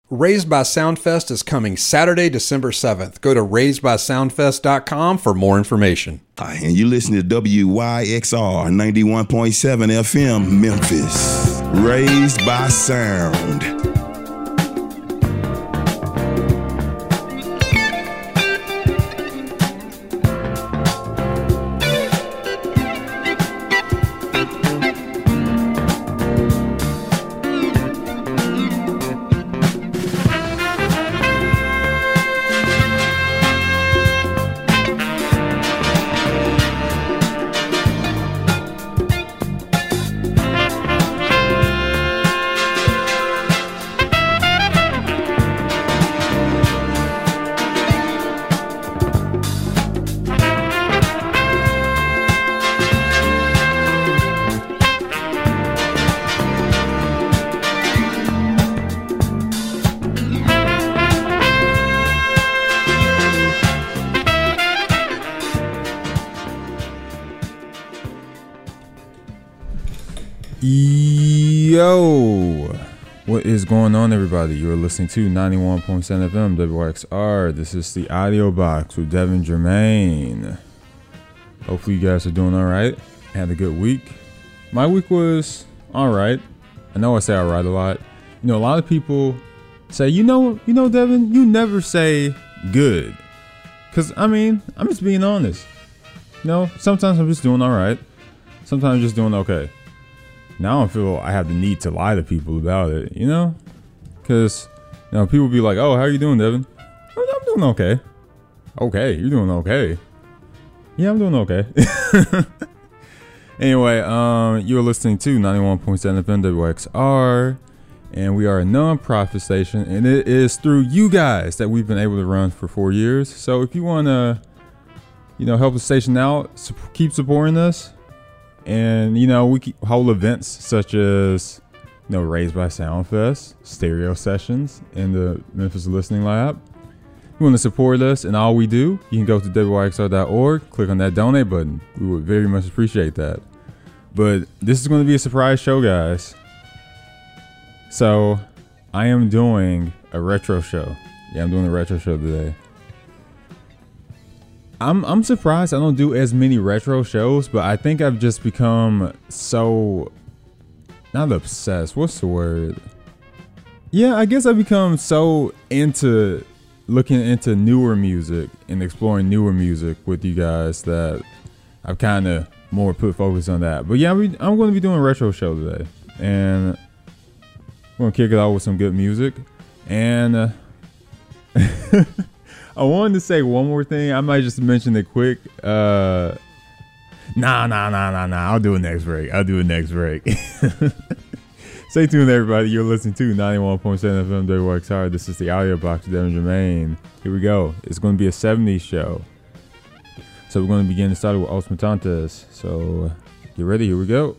Raised by Soundfest is coming Saturday, December 7th. Go to raisedbysoundfest.com for more information. And you listen to WYXR 91.7 FM, Memphis. Raised by Sound. Yo, what is going on, everybody? You're listening to 91.7 FM WXR. This is the audio box with Devin Germain. Hopefully you guys are doing all right. Had a good week. My week was all right. I know I say all right a lot. You know, a lot of people say, you know, Devin, you never say good. Because, I mean, I'm just being honest. You know, sometimes I'm just doing all right. Sometimes I'm just doing okay. Now I don't feel I have the need to lie to people about it, you know? Because, you know, people be like, oh, how are you doing, Devin? I'm doing okay. Okay, you're doing okay. Yeah, I'm doing okay. Anyway, you're listening to 91.7 FM WXR, and we are a non-profit station, and it is through you guys that we've been able to run for 4 years. So if you want to, you know, help the station out, keep supporting us. And, you know, we hold events such as, you know, Raised by Soundfest, stereo sessions in the Memphis Listening Lab. If you want to support us and all we do, you can go to WYXR.org, click on that donate button. We would very much appreciate that. But this is going to be a surprise show, guys. So I am doing a retro show. Yeah, I'm doing a retro show today. I'm surprised I don't do as many retro shows, but I think I've just become so, not obsessed, what's the word? Yeah, I guess I've become so into looking into newer music and exploring newer music with you guys that I've kind of more put focus on that. But yeah, I'm going to be doing a retro show today, and I'm going to kick it off with some good music. And I wanted to say one more thing. I might just mention it quick. Nah. I'll do it next break. Stay tuned, everybody. You're listening to 91.7 FM WXR. This is the audio box with Devin Germain. Here we go. It's going to be a 70s show. So we're going to begin started with Os Mutantes. So get ready. Here we go.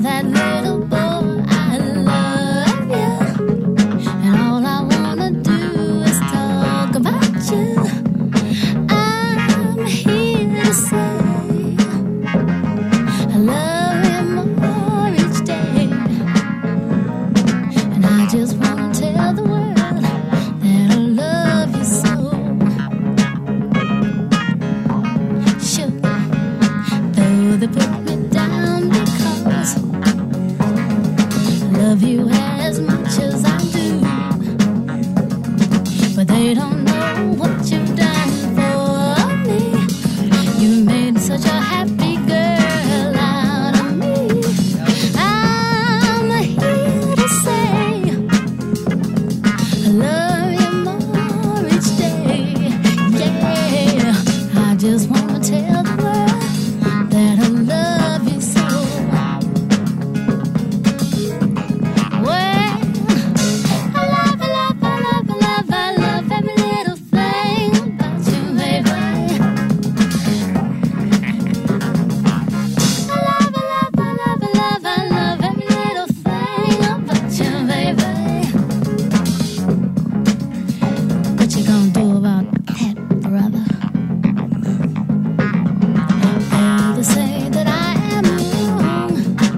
that little boy, I love you. And all I wanna do is talk about you. I'm here to say I love you more each day. And I just wanna tell the world that I love you so. Sure, though they put me down because I love you as much as I do, but they don't know what you've done for me. You made such a happy girl out of me. I'm here to say I love you more each day. Yeah, I just wanna tell the world that I love you so. Well, I love, I love, I love, I love, I love every little thing about you, baby. I love, I love, I love, I love, I love every little thing about you, baby. What you gonna do about that, brother? They say that I am wrong,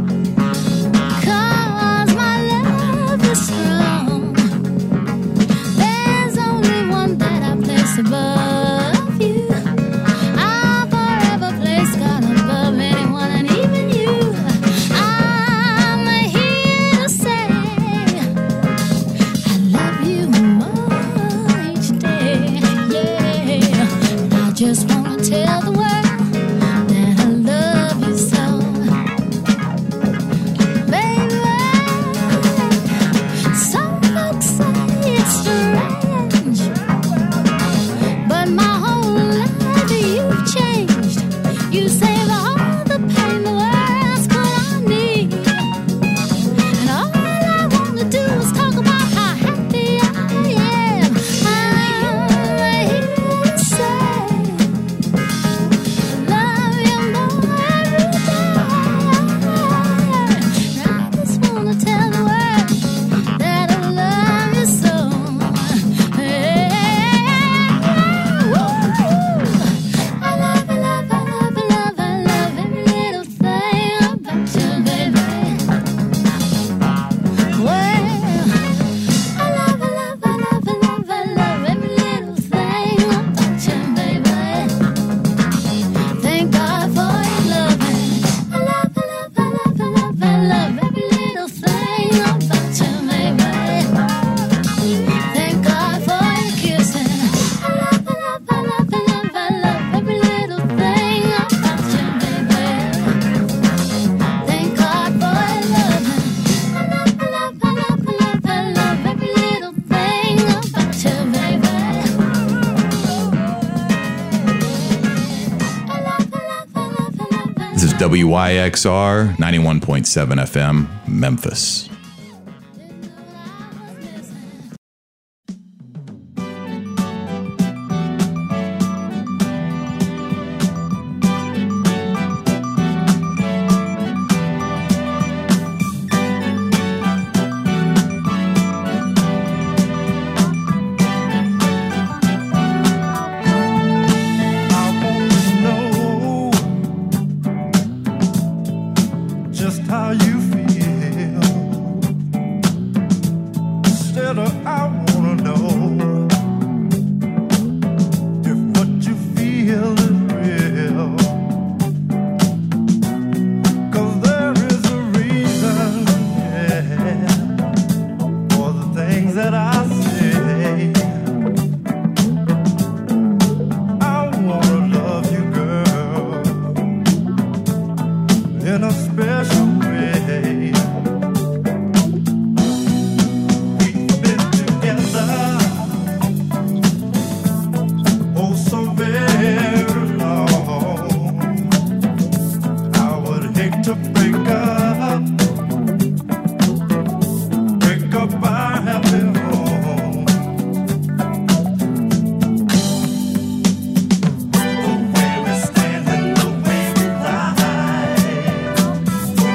'cause my love is strong. There's only one that I place above you. I'll forever place God above anyone and even you. I'm here to say I love you more each day. Yeah, I just wanna tell the world that I love you so, baby. Some folks say it's strange, but my whole life you've changed. You save all the pain the world's put on me, and all I wanna do is talk about how happy I am. I'm here to say I love you more every day. I just wanna tell the world that I love you so. I love, I love, I love, I love, I love every little thing about you, baby. Well, I love, I love, I love, I love, I love every little thing about you, baby. Thank God for your loving. I love, I love, I love, I love, I love every little thing about you, baby. Thank God for your kissing. I love, I love, I love, I love, I love every little thing about you, baby. Thank God for your loving. I love, I love, I love, I love, I love every little thing about you, baby. I love, I love, I love, I love, I This is WYXR 91.7 FM, Memphis. Just how you feel. Instead of I wanna know if what you feel is real. 'Cause there is a reason, yeah, for the things that I say. I wanna love you, girl, in a special way. We've been together oh so very long. I would hate to break up our happy home. The way we stand and the way we ride.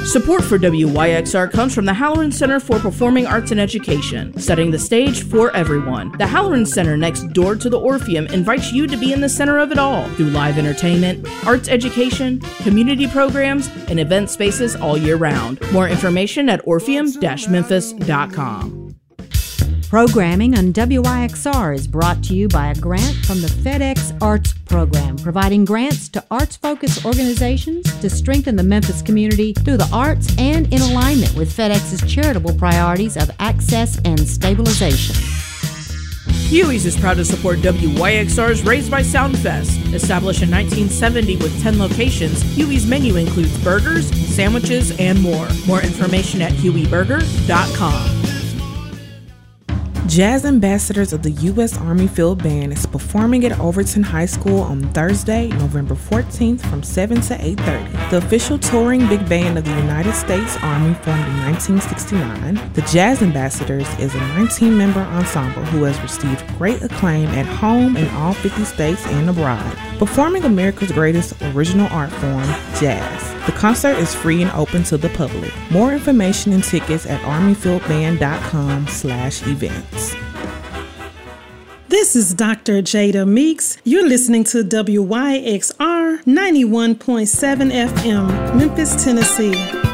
Support for WYXR comes from the Halloran Center for Performing Arts and Education, setting the stage for everyone. The Halloran Center next door to the Orpheum invites you to be in the center of it all through live entertainment, arts education, community programs, and event spaces all year round. More information at orpheum-memphis.com. Programming on WYXR is brought to you by a grant from the FedEx Arts Program, providing grants to arts-focused organizations to strengthen the Memphis community through the arts and in alignment with FedEx's charitable priorities of access and stabilization. Huey's is proud to support WYXR's Raised by Sound Fest. Established in 1970 with 10 locations, Huey's menu includes burgers, sandwiches, and more. More information at hueyburger.com. Jazz Ambassadors of the U.S. Army Field Band is performing at Overton High School on Thursday, November 14th from 7 to 8:30. The official touring big band of the United States Army formed in 1969, the Jazz Ambassadors is a 19-member ensemble who has received great acclaim at home in all 50 states and abroad, performing America's greatest original art form, jazz. The concert is free and open to the public. More information and tickets at armyfieldband.com/events. This is Dr. Jada Meeks. You're listening to WYXR 91.7 FM, Memphis, Tennessee.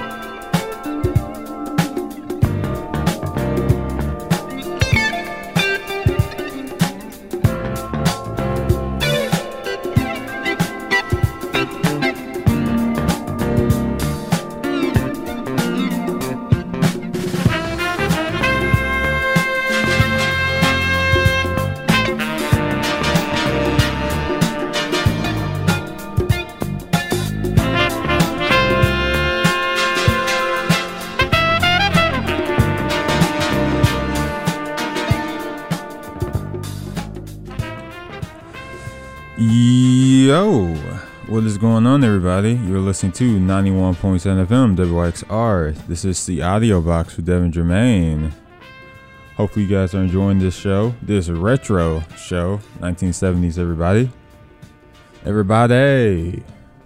Yo, what is going on, everybody? You're listening to 91.7 FM WXR. This is the audio box with Devin Germain. Hopefully you guys are enjoying this show, this retro show, 1970s, everybody. Everybody,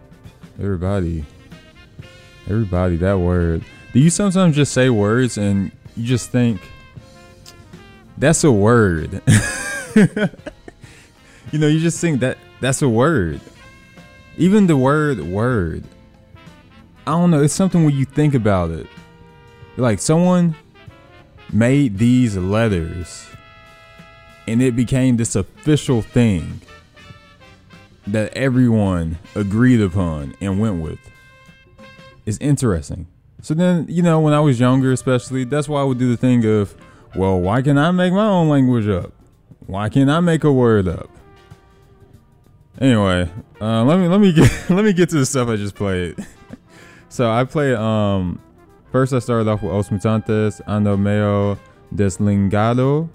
that word. Do you sometimes just say words and you just think, that's a word? You know, you just think that's a word. Even the word. I don't know. It's something when you think about it. Like someone made these letters and it became this official thing that everyone agreed upon and went with. It's interesting. So then, you know, when I was younger especially, that's why I would do the thing of, well, why can't I make my own language up? Why can't I make a word up? Anyway, let me get to the stuff I just played. So I played first I started off with Os Mutantes, Ando Medio Deslingado.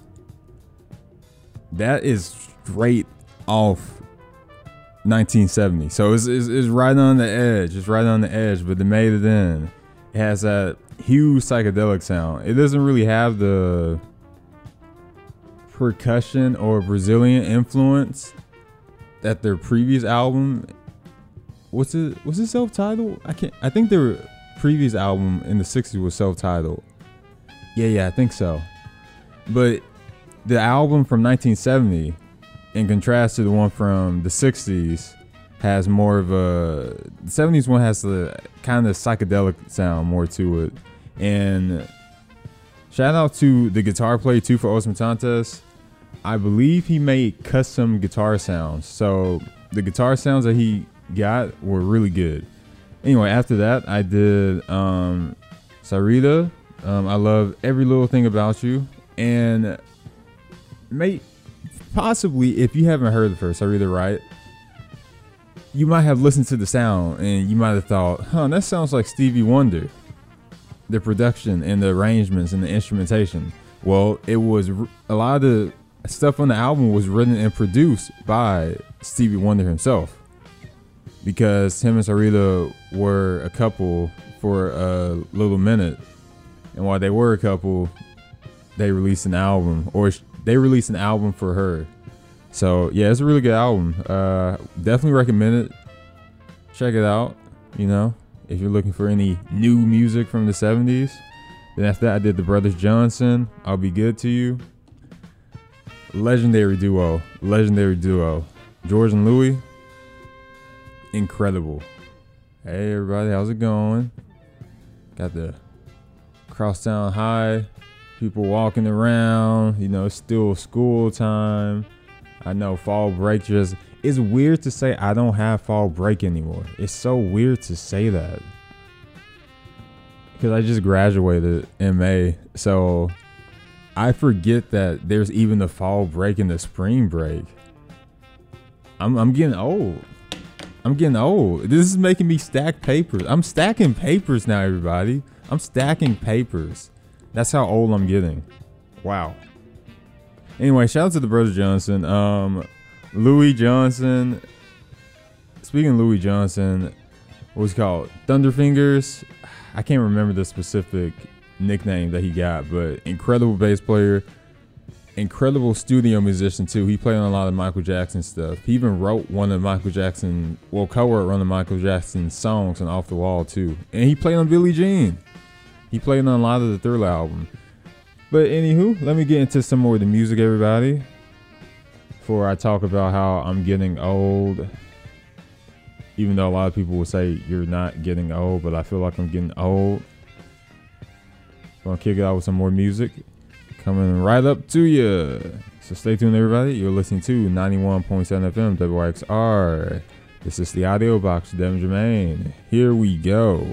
That is straight off 1970. So it's right on the edge. It's right on the edge, but they made it in. It has that huge psychedelic sound. It doesn't really have the percussion or Brazilian influence that their previous album, was it self-titled? I think their previous album in the 60s was self-titled. Yeah, I think so. But the album from 1970, in contrast to the one from the 60s, has more of a, the 70s one has the kind of psychedelic sound more to it. And shout out to the guitar player too for Os Mutantes. I believe he made custom guitar sounds. So the guitar sounds that he got were really good. Anyway, after that, I did Sarita. I love Every Little Thing About You. And possibly, if you haven't heard the first Sarita, right, you might have listened to the sound and you might have thought, that sounds like Stevie Wonder. The production and the arrangements and the instrumentation. Well, it was a lot of the stuff on the album was written and produced by Stevie Wonder himself, because him and Sarita were a couple for a little minute, and while they were a couple, they released an album, or they released an album for her. So yeah, it's a really good album. Definitely recommend it. Check it out. You know, If you're looking for any new music from the 70s, then after that I did the Brothers Johnson, I'll Be Good to You. Legendary duo. George and Louie, incredible. Hey everybody, how's it going? Got the Crosstown High, people walking around, you know, it's still school time. I know fall break just, it's weird to say I don't have fall break anymore. It's so weird to say that. Because I just graduated in May, so I forget that there's even the fall break and the spring break. I'm getting old. This is making me stack papers. I'm stacking papers now, everybody. I'm stacking papers. That's how old I'm getting. Wow. Anyway, shout out to the Brothers Johnson. Louis Johnson. Speaking of Louis Johnson, what was he called? Thunderfingers. I can't remember the specific nickname that he got, but incredible bass player. Incredible studio musician too. He played on a lot of Michael Jackson stuff. He even wrote co-wrote one of Michael Jackson's songs on Off the Wall too. And he played on Billie Jean. He played on a lot of the Thriller album. But anywho, let me get into some more of the music, everybody, before I talk about how I'm getting old. Even though a lot of people will say you're not getting old, but I feel like I'm getting old. Gonna kick it out with some more music. Coming right up to you. So stay tuned, everybody. You're listening to 91.7 FM WYXR. This is the Audio Box with Devin Jermaine. Here we go.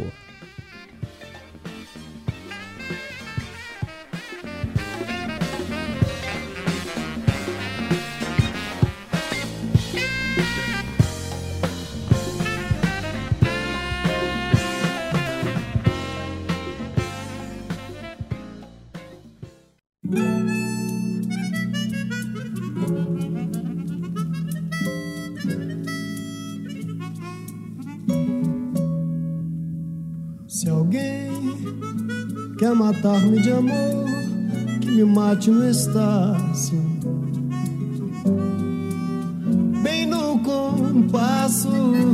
Se alguém quer matar-me de amor, que me mate no Estácio, bem no compasso,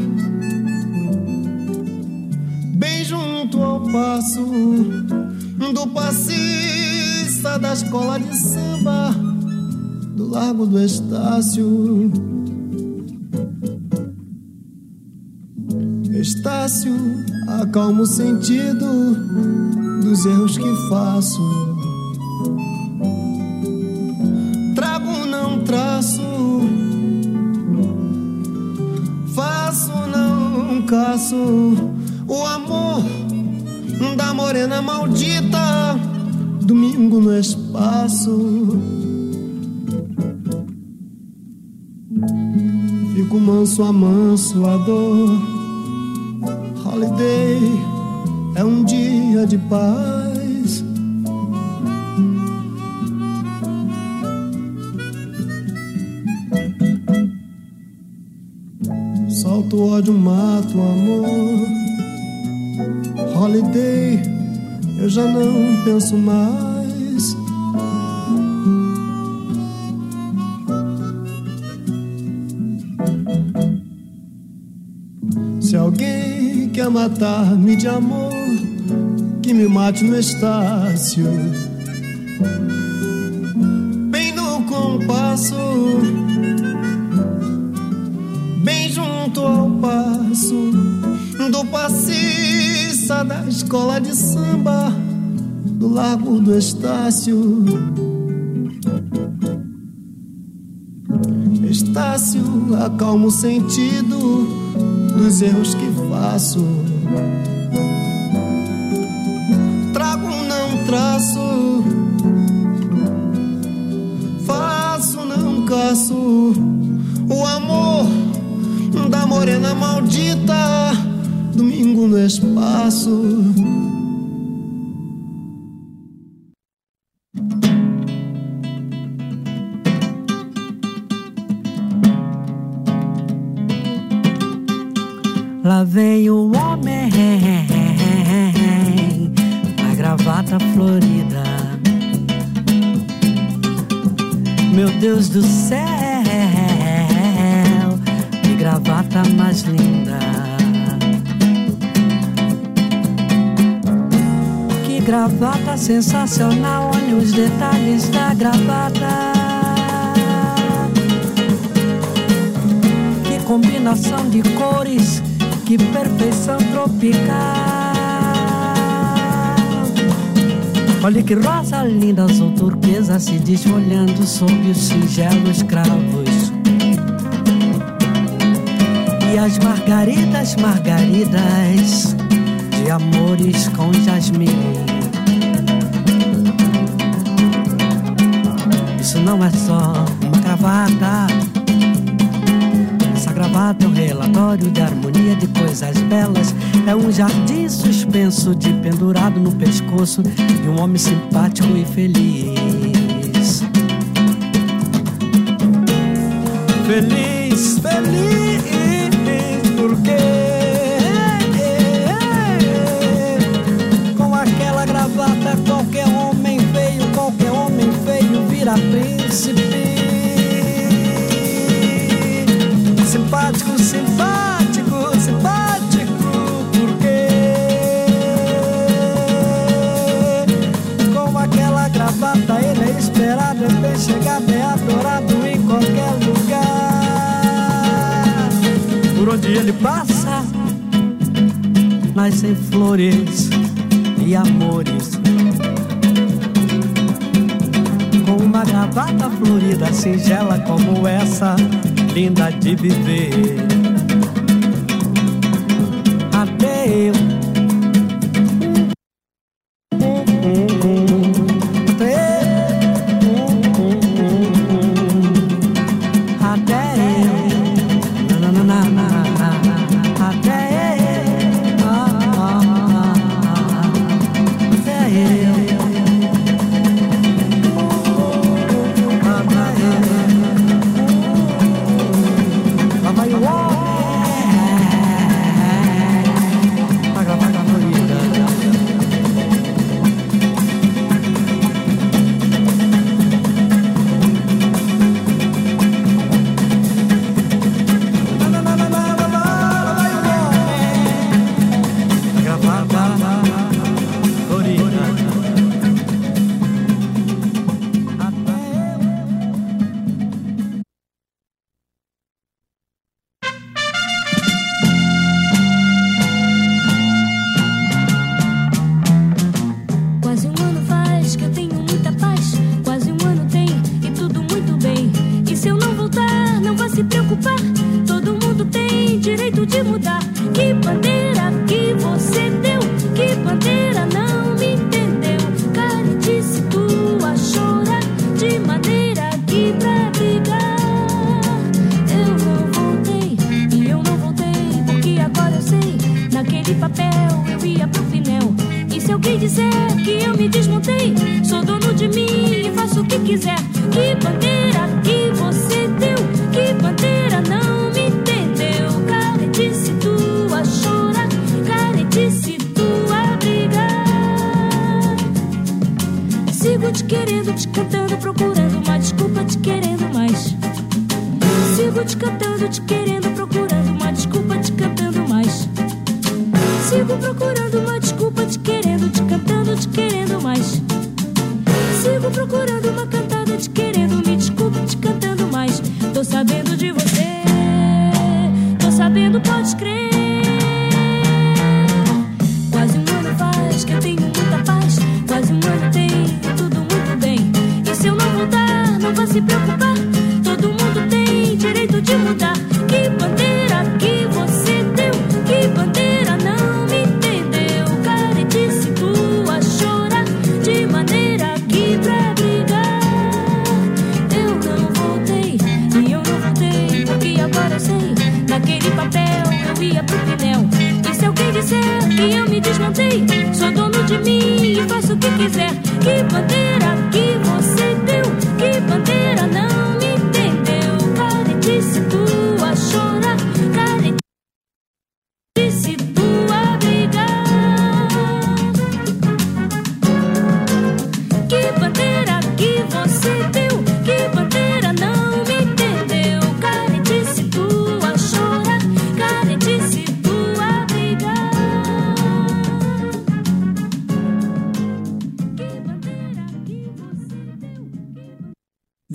bem junto ao passo do passista da escola de samba do Largo do Estácio. Estácio, acalma o sentido dos erros que faço. Trago, não traço, faço, não caço. O amor da morena maldita, domingo no espaço. Fico manso a manso a dor. Holiday é um dia de paz. Solto o ódio, mato o amor. Holiday, eu já não penso mais. Se alguém quer matar-me de amor, que me mate no Estácio, bem no compasso, bem junto ao passo do passista da escola de samba do Largo do Estácio. Estácio, acalma o sentido dos erros que faço. Trago, não traço, faço, não caço. O amor da morena maldita, domingo no espaço. Lá vem o homem, a gravata florida. Meu Deus do céu, que gravata mais linda. gravata sensacional, olha os detalhes da gravata. Que combinação de cores, que perfeição tropical. Olha que rosa linda, azul turquesa se desfolhando sob os singelos cravos. E as margaridas, margaridas de amores com jasmim. Isso não é só uma gravata. Essa gravata é um relatório de harmonia de coisas belas. É um jardim suspenso de pendurado no pescoço de um homem simpático e feliz. Feliz, feliz, porque com aquela gravata qualquer homem feio vira príncipe. Simpático, simpático, simpático, porque com aquela gravata ele é esperado, é bem chegado, é adorado em qualquer lugar. Por onde ele passa, nascem flores e amores. Com uma gravata florida, singela como essa, linda de viver. Até eu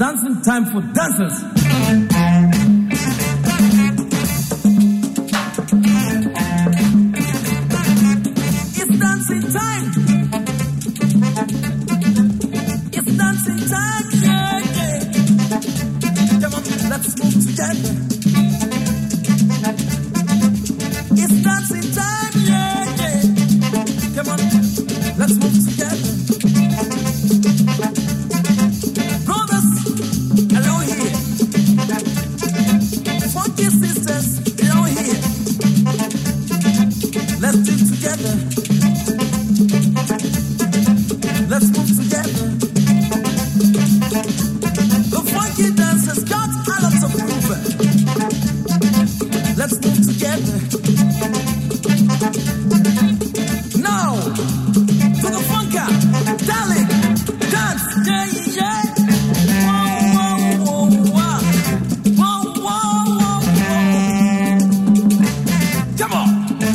dancing time for dancers. It's dancing time. It's dancing time, yeah, yeah. Come on, let's move together. It's dancing time, yeah, yeah. Come on, let's move together. Brothers, hello here. Funky sisters, hello here. Let's do it together. Let's move together. The funky dancers got a lot of movement. Let's move together. Now, to the funka, darling, dance, yeah, yeah. Whoa, whoa, whoa, whoa, whoa, whoa, whoa. Come on.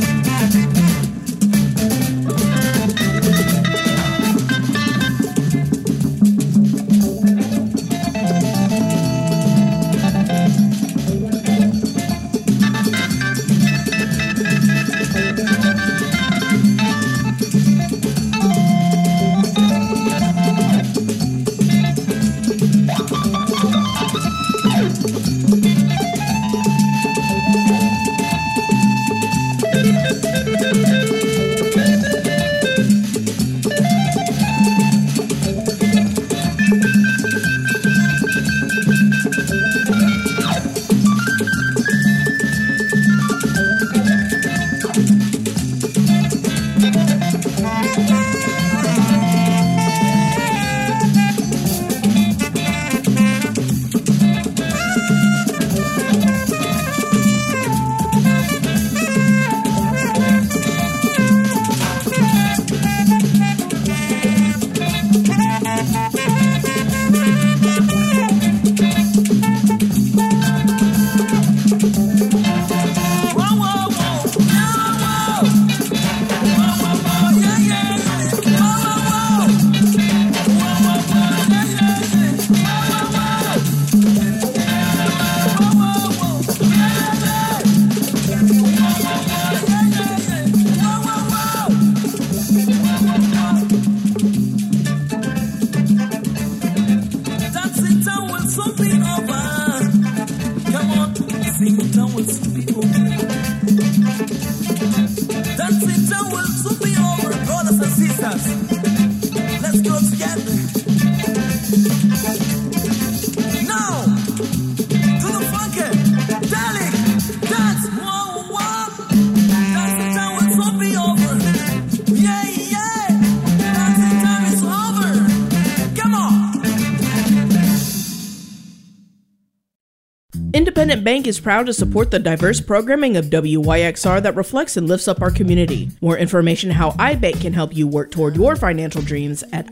Independent Bank is proud to support the diverse programming of WYXR that reflects and lifts up our community. More information how iBank can help you work toward your financial dreams at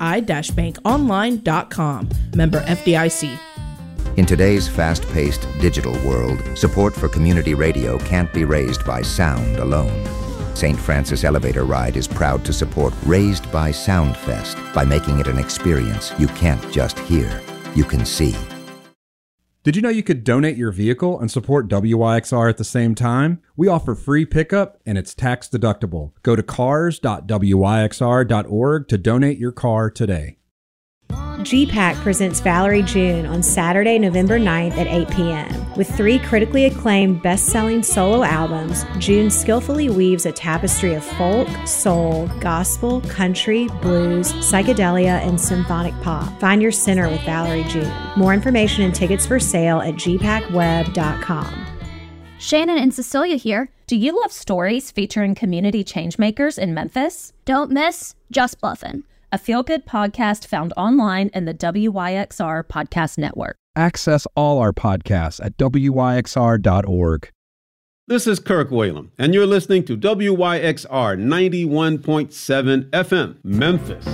i-bankonline.com. Member FDIC. In today's fast-paced digital world, support for community radio can't be raised by sound alone. St. Francis Elevator Ride is proud to support Raised by Soundfest by making it an experience you can't just hear, you can see. Did you know you could donate your vehicle and support WYXR at the same time? We offer free pickup and it's tax deductible. Go to cars.wyxr.org to donate your car today. GPAC presents Valerie June on Saturday, November 9th at 8 p.m. With 3 critically acclaimed best-selling solo albums, June skillfully weaves a tapestry of folk, soul, gospel, country, blues, psychedelia, and symphonic pop. Find your center with Valerie June. More information and tickets for sale at gpacweb.com. Shannon and Cecilia here. Do you love stories featuring community changemakers in Memphis? Don't miss Just Bluffin', a feel-good podcast found online in the WYXR Podcast Network. Access all our podcasts at wyxr.org. This is Kirk Whalum, and you're listening to WYXR 91.7 FM, Memphis.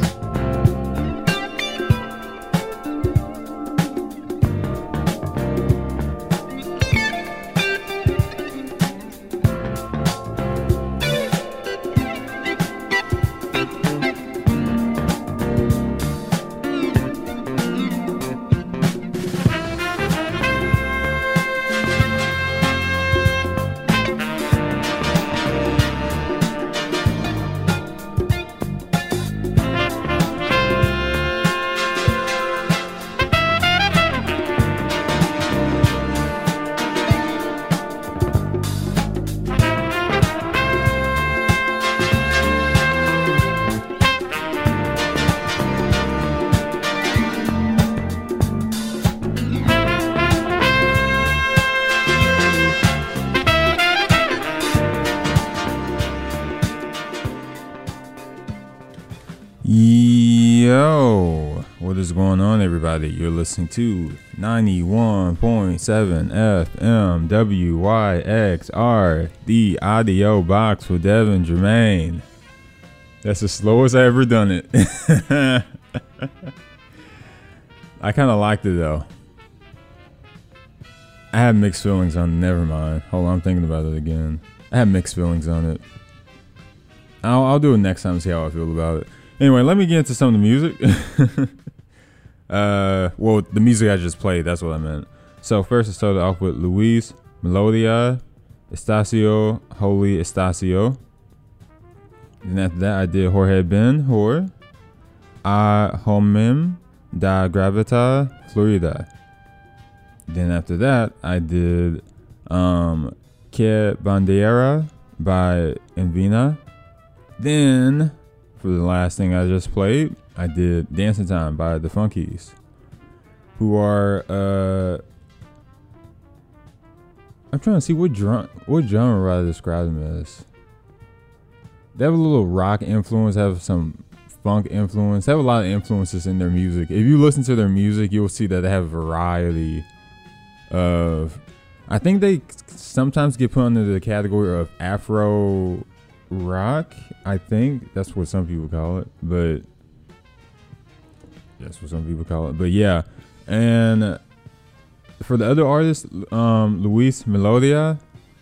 Yo, what is going on, everybody? You're listening to 91.7 FM WYXR, the audio box with Devin Jermaine. That's the slowest I ever done it. I kind of liked it though. I had mixed feelings on it. Never mind. Hold on, I'm thinking about it again. I had mixed feelings on it. I'll do it next time and see how I feel about it. Anyway, let me get into some of the music. Well, the music I just played, that's what I meant. So first I started off with Luis Melodia, Estacio, Holy Estacio. And after that I did Jorge Ben Hor, A Homem da Gravita Florida. Then after that I did Que Bandeira by Envina. Then for the last thing I just played, I did Dancing Time by the Funkies, who are I'm trying to see what genre would I describe them as. They have a little rock influence, have some funk influence, they have a lot of influences in their music. If you listen to their music, you'll see that they have a variety of, I think they sometimes get put under the category of Afro rock. I think that's what some people call it, but yeah. And for the other artists, Luis Melodia,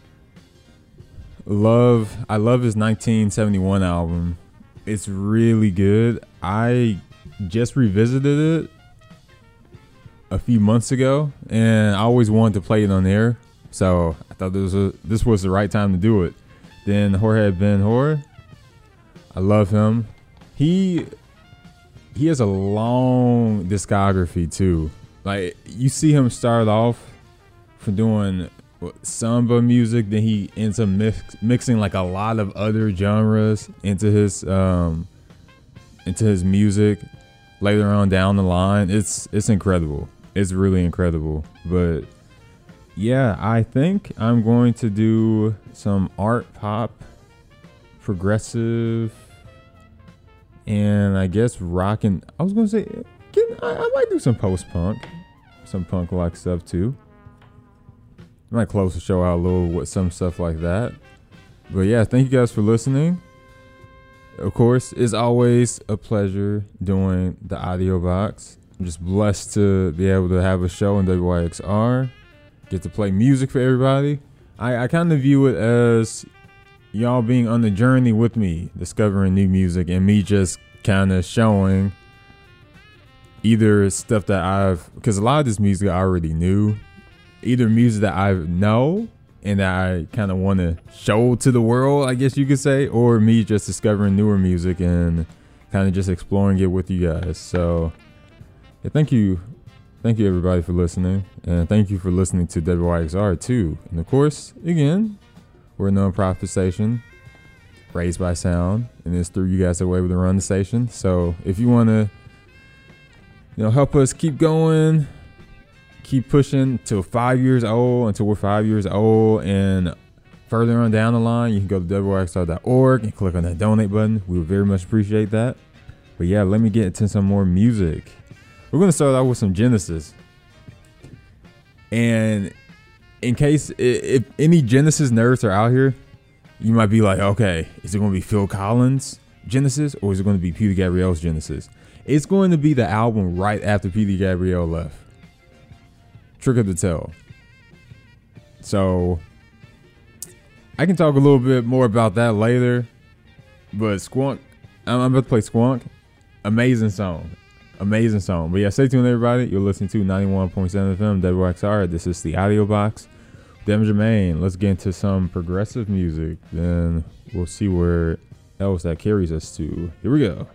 I love his 1971 album. It's really good. I just revisited it a few months ago, and I always wanted to play it on air, so I thought this was the right time to do it. Then Jorge Ben Hor, I love him. He has a long discography too. Like, you see him start off from doing samba music, then he ends up mixing like a lot of other genres into his music later on down the line. It's incredible. It's really incredible. But yeah, I think I'm going to do some art pop, progressive, and I guess rock, and I was going to say, I might do some post-punk, some punk-like stuff too. I might close the show out a little with some stuff like that. But yeah, thank you guys for listening. Of course, it's always a pleasure doing the audio box. I'm just blessed to be able to have a show in WYXR. Get to play music for everybody. I kind of view it as y'all being on the journey with me, discovering new music, and me just kind of showing either stuff that because a lot of this music I already knew, either music that I know and that I kind of want to show to the world, I guess you could say, or me just discovering newer music and kind of just exploring it with you guys. So yeah, thank you everybody for listening, and thank you for listening to WYXR too. And of course, again, we're a non-profit station raised by sound, and it's through you guys that we're able to run the station. So if you want to, help us keep going, keep pushing till 5 years old, until we're 5 years old, and further on down the line, you can go to WYXR.org and click on that donate button. We would very much appreciate that. But yeah, let me get into some more music. We're going to start out with some Genesis. And in case if any Genesis nerds are out here, you might be like, okay, is it going to be Phil Collins' Genesis, or is it going to be Peter Gabriel's Genesis? It's going to be the album right after Peter Gabriel left. Trick of the Tail. So I can talk a little bit more about that later. But Squonk, I'm about to play Squonk. Amazing song. But yeah, stay tuned, everybody. You're listening to 91.7 FM WXR. This is the audio box. Devin Jermaine. Let's get into some progressive music. Then we'll see where else that carries us to. Here we go.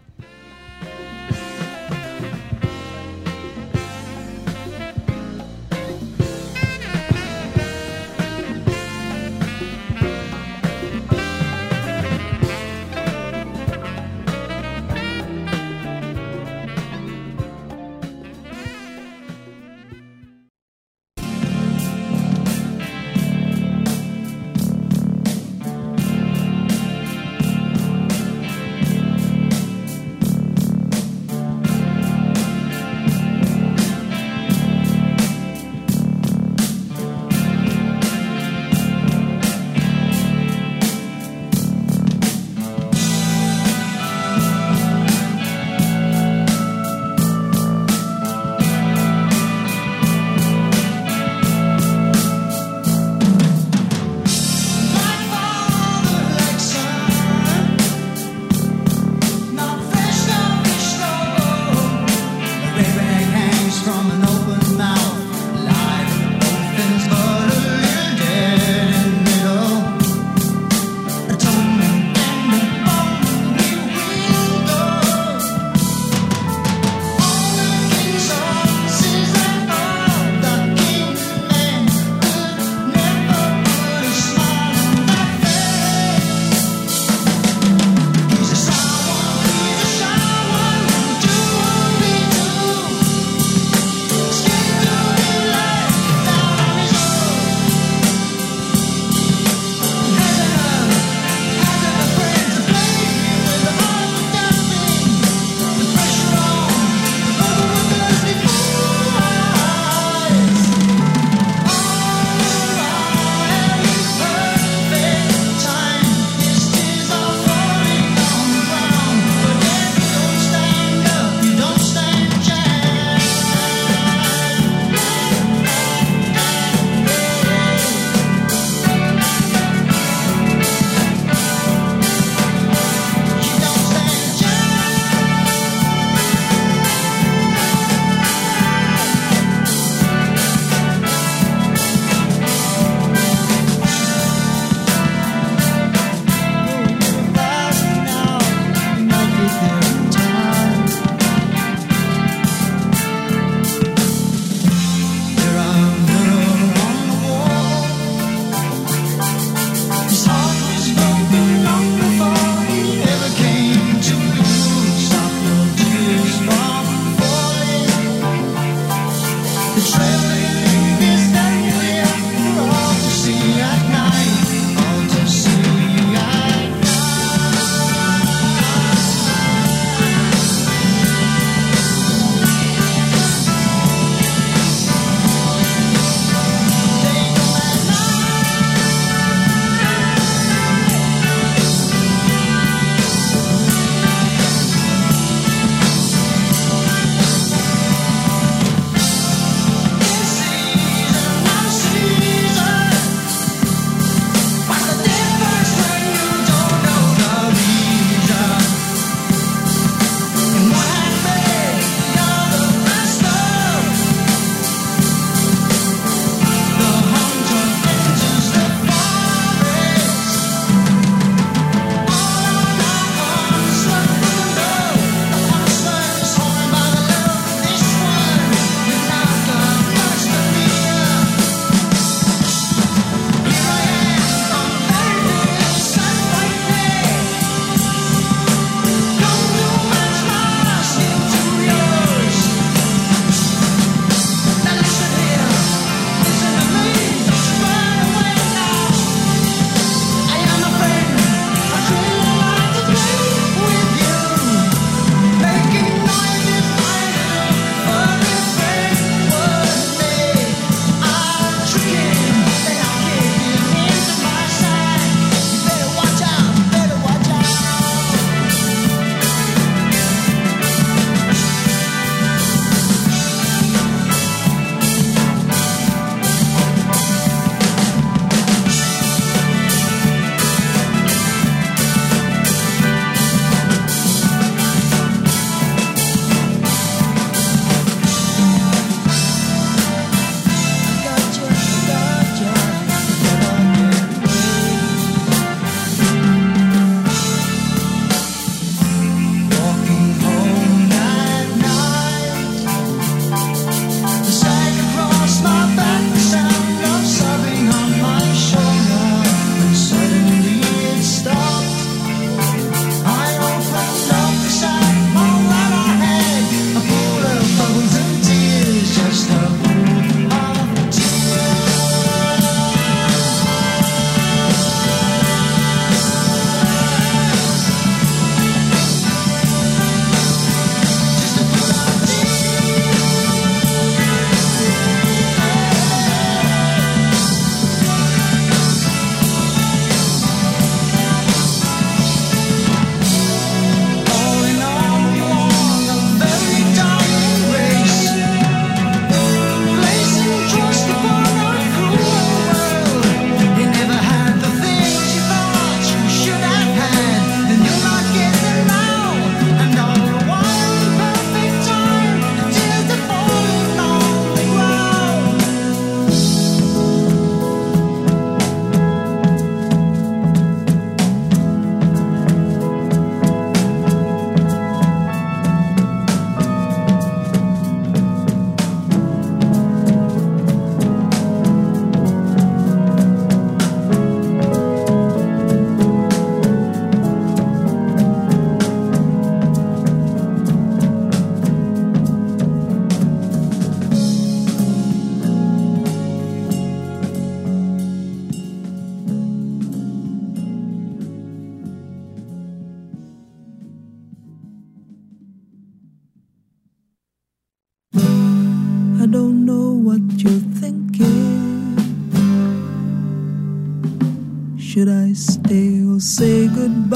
say goodbye.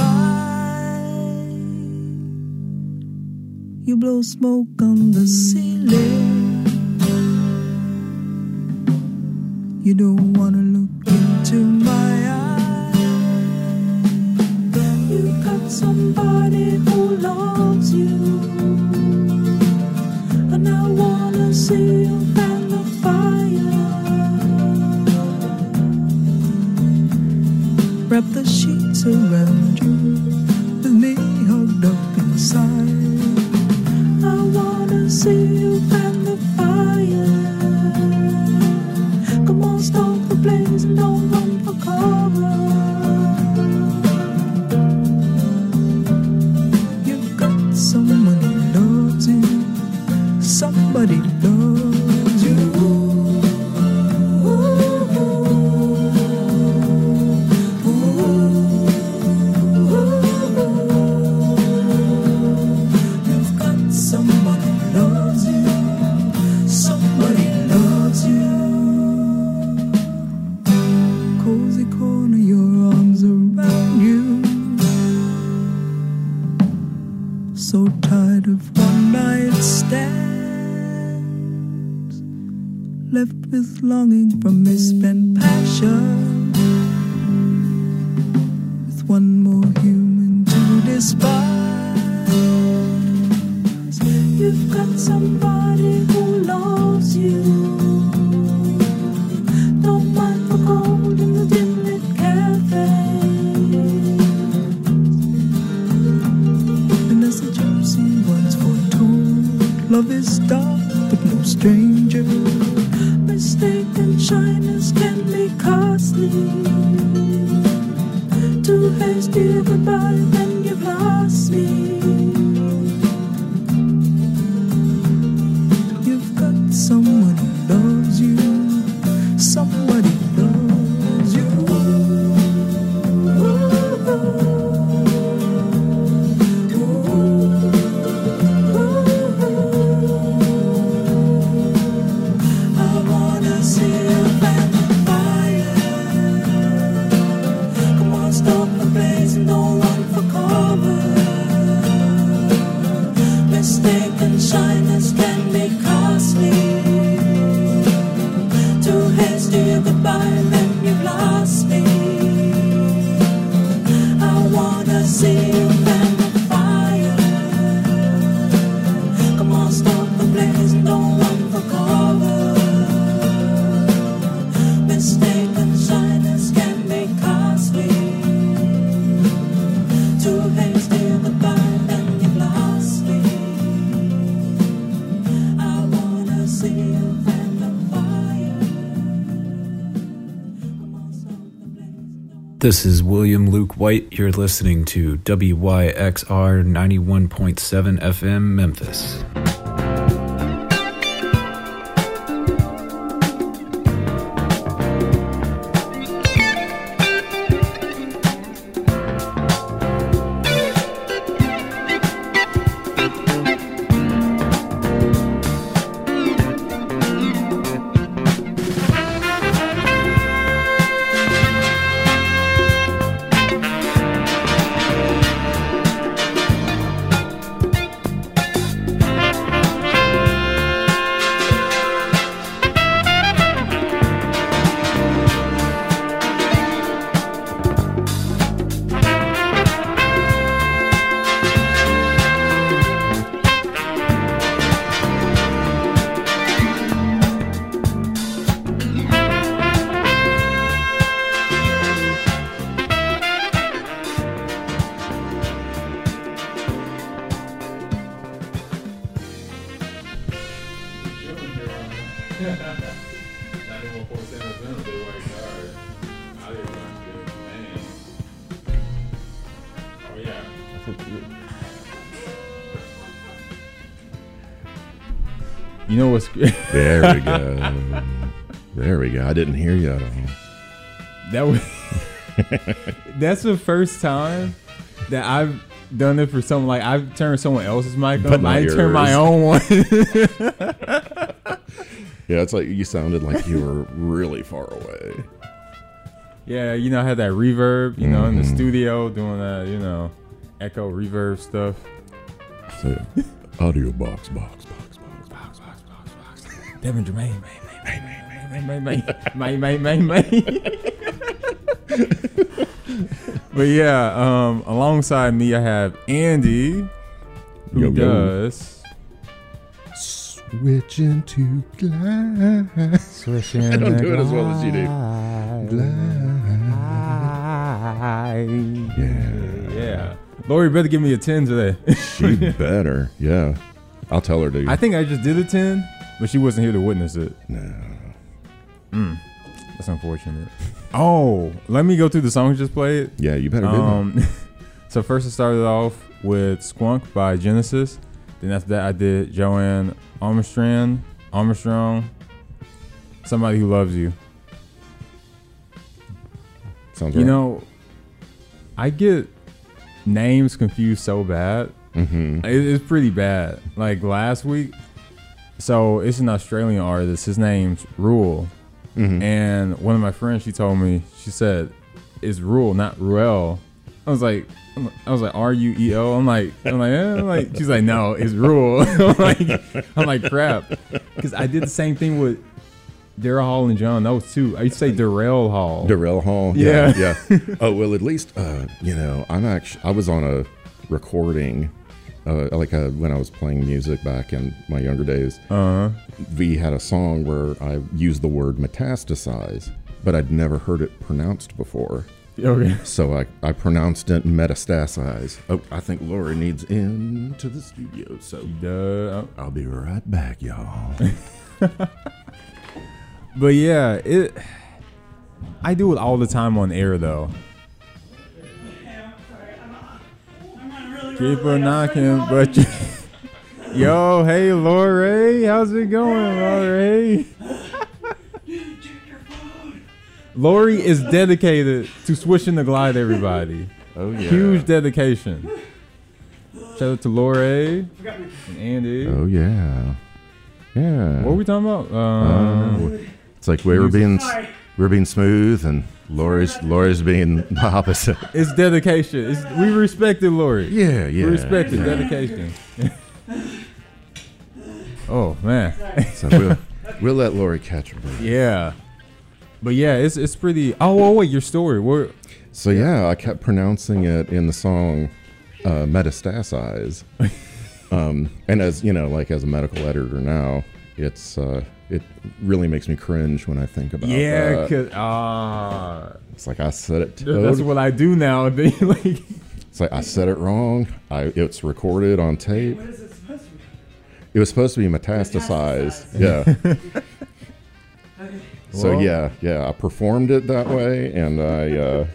You blow smoke on the ceiling. You don't wanna look into my eyes. You got somebody who loves you, and I wanna see you fan the fire. Wrap the sheets around you, with me hugged up inside. I wanna see you fan the fire. Come on, stop the blaze and don't run for cover. You've got someone who loves you. Somebody loves you. You've got someone who loves you. Somebody loves you. Cozy corner, your arms around you. So tired of one night stands, left with longing for misspent passion, with one more human to despise. You've got somebody who loves you. Don't mind for gold in the dim-lit cafe. And as the gypsy once foretold, love is dark but no stranger. Mistaken shyness can be costly. Too hasty a goodbye, then you've lost me. You've got someone who loves you. Somebody loves you. I wanna see you fan the fire. Come on, stop the blaze and don't run for cover. Mistaken shyness can be costly. Too hasty a goodbye, then you've lost me. I wanna see you fan the fire. Come on, stop the blaze and don't run for cover. Mistaken shyness can be costly. Too hasty a goodbye, then you've lost me. I wanna see you fan the fire. This is William Luke White. You're listening to WYXR 91.7 FM Memphis. You know what's There we go. There we go. I didn't hear you at all. That was that's the first time that I've done it for someone. Like, I've turned someone else's mic But on. not I didn't yours. turn my own one. Yeah, it's like you sounded like you were really far away. Yeah, you know, I had that reverb, you know, in the studio doing that, you know, echo reverb stuff. So, audio box. Devin Jermaine, But yeah, alongside me, I have Andy, who does Switch into glass. I don't do it as well as you do. Yeah. Lori better give me a 10 today. She better. Yeah. I'll tell her to. I think I just did a 10, but she wasn't here to witness it. No. That's unfortunate. Oh, let me go through the songs just played. Yeah, you better do that. So first I started off with Squonk by Genesis. Then after that I did Joanne Armstrong, Somebody Who Loves You. Sounds You right. know, I get names confused so bad. It's pretty bad. Like last week, so it's an Australian artist. His name's Rule. And one of my friends, she told me, she said, it's Rule, not Ruel. I was like, R-U-E-L. I'm like, she's like, no, it's Rule. I'm like, crap. Because I did the same thing with Daryl Hall and John. Those two. I used to say Darrell Hall. Darrell Hall. Yeah. Oh, well, at least, you know, I was on a recording, when I was playing music back in my younger days. We had a song where I used the word metastasize, but I'd never heard it pronounced before. Okay. So I pronounced it metastasize. Oh, I think Laura needs into the studio, so I'll be right back, y'all. But yeah, I do it all the time on air though. Keep on knocking, but you... Yo, hey, Lori, how's it going, Lori? Lori is dedicated to swishing the glide, everybody. Oh, yeah. Huge dedication. Shout out to Lori and Andy. Oh, yeah. Yeah. What were we talking about? It's like we were being smooth, and Lori's being the opposite. It's dedication. We respected Lori. Yeah. We respected dedication. Oh man. So we'll let Lori catch her breath. Yeah. But yeah, it's pretty. Oh wait, your story. So yeah, I kept pronouncing it in the song metastasize. And as you know, like as a medical editor now, it really makes me cringe when I think about that. Yeah, cause it's like I said it. That's what I do now. It's like I said it wrong. It's recorded on tape. What is it supposed to be? It was supposed to be metastasize. Yeah. Okay. So yeah, I performed it that way, and I,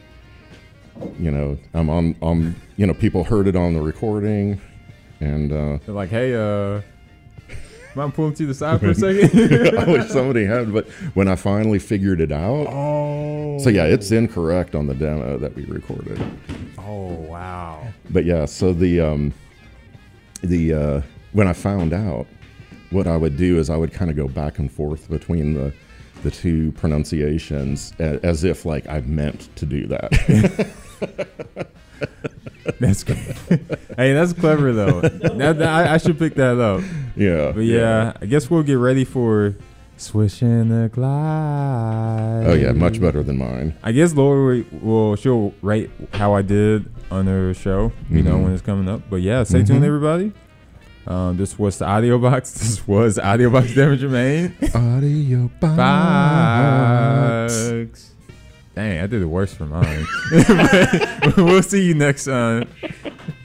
I'm on, people heard it on the recording, and they're like, hey, mind pulling to the side for a second? I wish somebody had, but when I finally figured it out, so yeah, it's incorrect on the demo that we recorded. Oh wow! But yeah, so the when I found out, what I would do is I would kind of go back and forth between the two pronunciations as if like I meant to do that. That's hey, that's clever though. I should pick that up. Yeah. But yeah, I guess we'll get ready for Swishing the Glide. Oh yeah, much better than mine. I guess Lori she'll rate how I did on her show, you know, when it's coming up. But yeah, stay tuned, everybody. This was the Audio Box. This was Audio Box Devin Jermaine. Audio Box. Dang, I did the worst for mine. We'll see you next time.